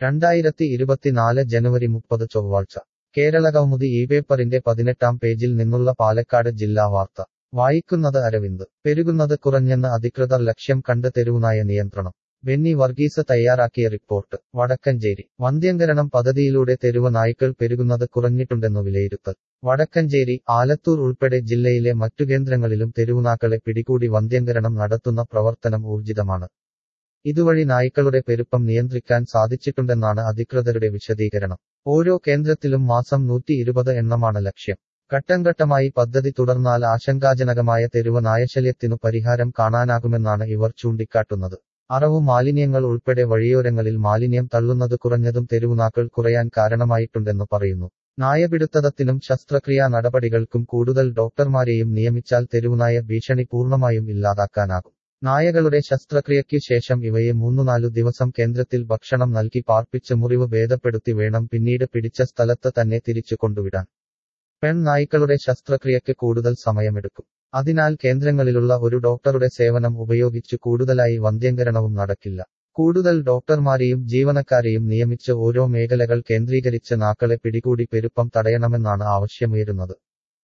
2024 ജനുവരി 30 ചൊവ്വാഴ്ച കേരളകൗമുദി ഈ പേപ്പറിന്റെ 18-ാം പേജിൽ നിന്നുള്ള പാലക്കാട് ജില്ലാ വാർത്ത വായിക്കുന്നത് അരവിന്ദ് പെരുകുന്നത് കുറഞ്ഞെന്ന് അധികൃതർ ലക്ഷ്യം കണ്ട് തെരുവുനായ നിയന്ത്രണം ബെന്നി വർഗീസ് തയ്യാറാക്കിയ റിപ്പോർട്ട് വടക്കഞ്ചേരി വന്ധ്യംകരണം പദ്ധതിയിലൂടെ തെരുവ് നായ്ക്കൾ പെരുകുന്നത് കുറഞ്ഞിട്ടുണ്ടെന്നു വിലയിരുത്തൽ വടക്കഞ്ചേരി ആലത്തൂർ ഉൾപ്പെടെ ജില്ലയിലെ മറ്റു കേന്ദ്രങ്ങളിലും തെരുവുനാക്കളെ പിടികൂടി വന്ധ്യംകരണം നടത്തുന്ന പ്രവർത്തനം ഊർജിതമാണ് ഇതുവഴി നായ്ക്കളുടെ പെരുപ്പം നിയന്ത്രിക്കാൻ സാധിച്ചിട്ടുണ്ടെന്നാണ് അധികൃതരുടെ വിശദീകരണം ഓരോ കേന്ദ്രത്തിലും മാസം 120 എണ്ണമാണ് ലക്ഷ്യം ഘട്ടംഘട്ടമായി പദ്ധതി തുടർന്നാൽ ആശങ്കാജനകമായ തെരുവ് നായശല്യത്തിനു പരിഹാരം കാണാനാകുമെന്നാണ് ഇവർ ചൂണ്ടിക്കാട്ടുന്നത് അറവു മാലിന്യങ്ങൾ ഉൾപ്പെടെ വഴിയോരങ്ങളിൽ മാലിന്യം തള്ളുന്നത് കുറഞ്ഞതും തെരുവുനാക്കൾ കുറയാൻ കാരണമായിട്ടുണ്ടെന്നു പറയുന്നു നായപിടുത്തത്തിനും ശസ്ത്രക്രിയാ നടപടികൾക്കും കൂടുതൽ ഡോക്ടർമാരെയും നിയമിച്ചാൽ തെരുവുനായ ഭീഷണി പൂർണ്ണമായും ഇല്ലാതാക്കാനാകും നായകളുടെ ശസ്ത്രക്രിയയ്ക്കു ശേഷം ഇവയെ 3-4 ദിവസം കേന്ദ്രത്തിൽ ഭക്ഷണം നൽകി പാർപ്പിച്ച് മുറിവ് ഭേദപ്പെടുത്തി വേണം പിന്നീട് പിടിച്ച സ്ഥലത്ത് തന്നെ തിരിച്ചു കൊണ്ടുവിടാൻ പെൺനായ്ക്കളുടെ ശസ്ത്രക്രിയയ്ക്ക് കൂടുതൽ സമയമെടുക്കും അതിനാൽ കേന്ദ്രങ്ങളിലുള്ള ഒരു ഡോക്ടറുടെ സേവനം ഉപയോഗിച്ചു കൂടുതലായി വന്ധ്യംകരണവും നടക്കില്ല കൂടുതൽ ഡോക്ടർമാരെയും ജീവനക്കാരെയും നിയമിച്ച് ഓരോ മേഖലകൾ കേന്ദ്രീകരിച്ച് നാക്കളെ പിടികൂടി പെരുപ്പം തടയണമെന്നാണ് ആവശ്യമുയരുന്നത്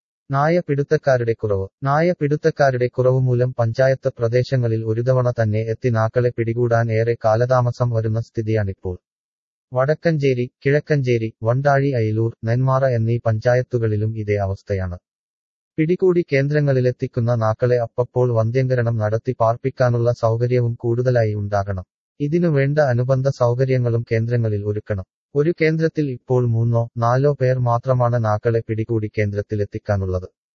നായപിടുത്തക്കാരുടെ കുറവ് മൂലം പഞ്ചായത്ത് പ്രദേശങ്ങളിൽ ഒരു തവണ തന്നെ എത്തി നാക്കളെ പിടികൂടാൻ ഏറെ കാലതാമസം വരുന്ന സ്ഥിതിയാണിപ്പോൾ വടക്കഞ്ചേരി കിഴക്കഞ്ചേരി വണ്ടാഴി അയിലൂർ നെന്മാറ എന്നീ പഞ്ചായത്തുകളിലും ഇതേ അവസ്ഥയാണ് പിടികൂടി കേന്ദ്രങ്ങളിലെത്തിക്കുന്ന നാക്കളെ അപ്പപ്പോൾ വന്ധ്യംകരണം നടത്തി പാർപ്പിക്കാനുള്ള സൗകര്യവും കൂടുതലായി ഉണ്ടാകണം ഇതിനു വേണ്ട അനുബന്ധ സൗകര്യങ്ങളും കേന്ദ്രങ്ങളിൽ ഒരുക്കണം ഒരു കേന്ദ്രത്തിൽ ഇപ്പോൾ 3-4 പേർ മാത്രമാണ് നാക്കളെ പിടികൂടി കേന്ദ്രത്തിലെത്തിക്കാനുള്ളത്